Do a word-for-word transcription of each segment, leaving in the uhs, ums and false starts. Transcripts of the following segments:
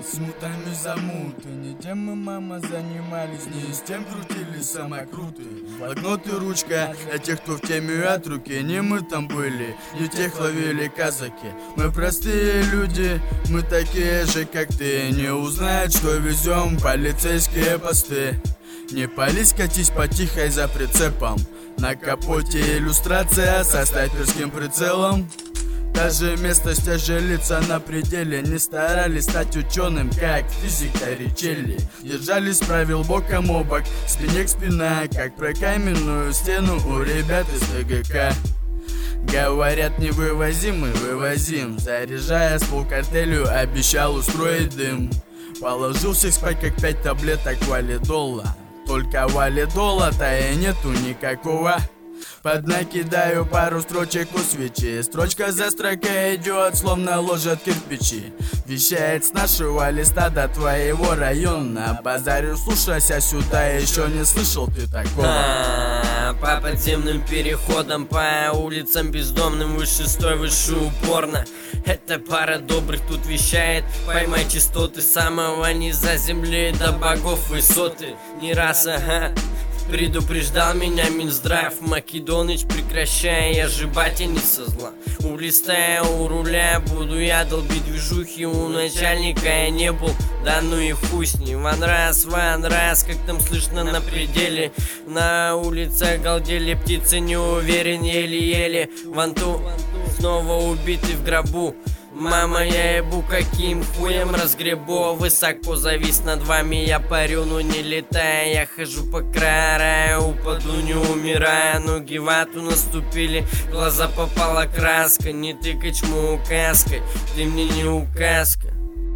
Смутами замуты, не тем мы, мама, занимались, не с тем крутили самокруты. Блокнот и ручка для тех, кто в теме от руки. Не мы там были, не тех ловили казаки. Мы простые люди, мы такие же, как ты. Не узнают, что везем полицейские посты. Не пались, катись потихой за прицепом. На капоте иллюстрация со снайперским прицелом. Даже местность лица на пределе. Не старались стать ученым, как физика Ричелли. Держались правил боком о бок, спине к спина, как про каменную стену у ребят из ТГК. Говорят, невывозимый, вывозим. Заряжая с полкартелю, обещал устроить дым. Положил всех спать, как пять таблеток валидола. Только валидола-то и нету никакого. Поднакидаю пару строчек у свечи. Строчка за строкой идет, словно ложат кирпичи. Вещает с нашего листа до твоего района. Базарю, слушайся сюда, еще не слышал ты такого. А, по подземным переходам, по улицам бездомным, выше стой, выше упорно. Эта пара добрых тут вещает. Поймай частоты самого низа земли до богов высоты. Не раз, ага, предупреждал меня Минздрав Македоныч, прекращая, я же батя не со зла. У листа, у руля буду я долбить движухи. У начальника я не был, да ну и хуй с ним. Ван раз, ван раз, как там слышно на пределе. На улице галдели птицы, не уверен, еле-еле. Ванту снова убитый в гробу. Мама, я ебу, каким хуем разгребу. Высоко завис над вами, я парю, но не летая. Я хожу по краю, упаду, не умирая. Ноги в вату наступили, глаза попала краска. Не тыкай чмо указкой, ты мне не указка.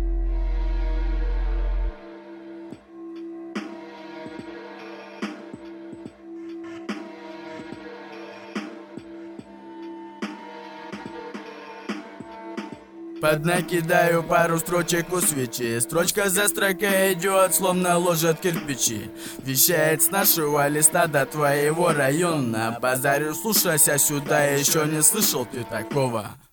Поднакидаю пару строчек у свечи. Строчка за строкой идет, словно ложат кирпичи. Вещает с нашего листа до твоего района. Базарю, слушайся сюда, еще не слышал ты такого.